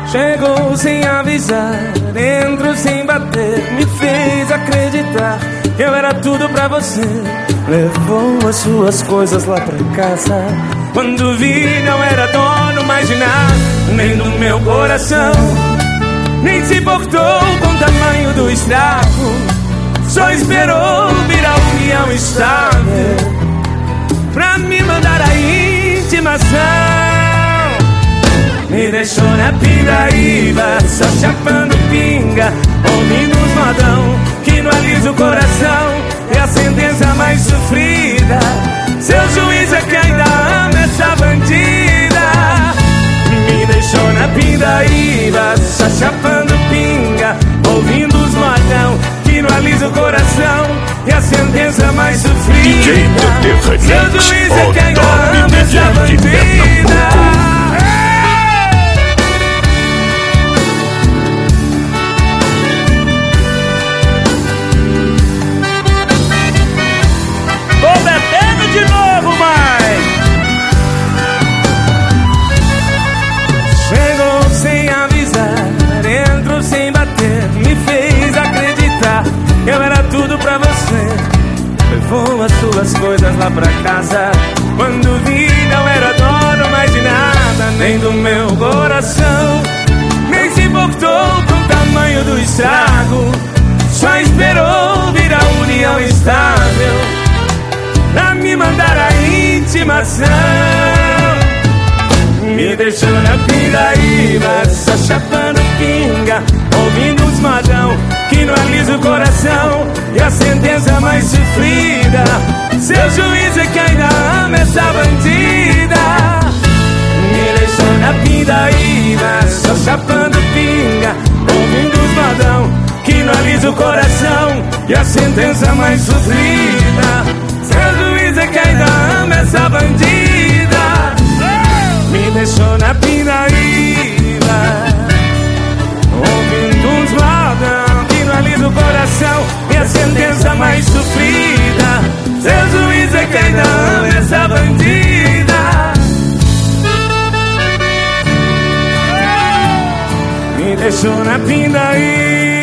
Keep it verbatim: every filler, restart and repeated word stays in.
Chegou sem avisar, entrou sem bater, me fez acreditar que eu era tudo pra você. Levou as suas coisas lá pra casa. Quando vi não era dono mais de nada, nem do meu coração. Nem se importou com o tamanho do estrago, só esperou vir a união estável pra me mandar a intimação. Me deixou na pindaíba, só chapando pinga, ouvindo os modão que não alisa o coração. É a sentença mais sofrida, seu juiz é que ainda ama essa bandida. Me deixou na pindaíba, só chapando pinga, ouvindo os modão que não alisa o coração. É a sentença mais sofrida, seu juiz é que ainda ama essa bandida. De novo, vai! Chegou sem avisar, entrou sem bater, me fez acreditar que eu era tudo pra você. Levou as suas coisas lá pra casa. Quando vi não era dono mais de nada, nem do meu coração. Nem se importou com o tamanho do estrago, só esperou vir a união estável pra me mandar a intimação. Me deixou na pindaíba, só chapando pinga, ouvindo os modão que não alisa o coração. E a sentença mais sofrida, seu juiz é que ainda ama essa bandida. Me deixou na pindaíba, só chapando pinga, ouvindo os modão que não alisa o coração. E a sentença mais sofrida, seu juiz é que ainda ama essa bandida. Me deixou na pindaíba, ouvindo uns modão que não alisa o coração. E a sentença mais sofrida, seu juiz é que ainda ama essa bandida. Me deixou na pindaíba.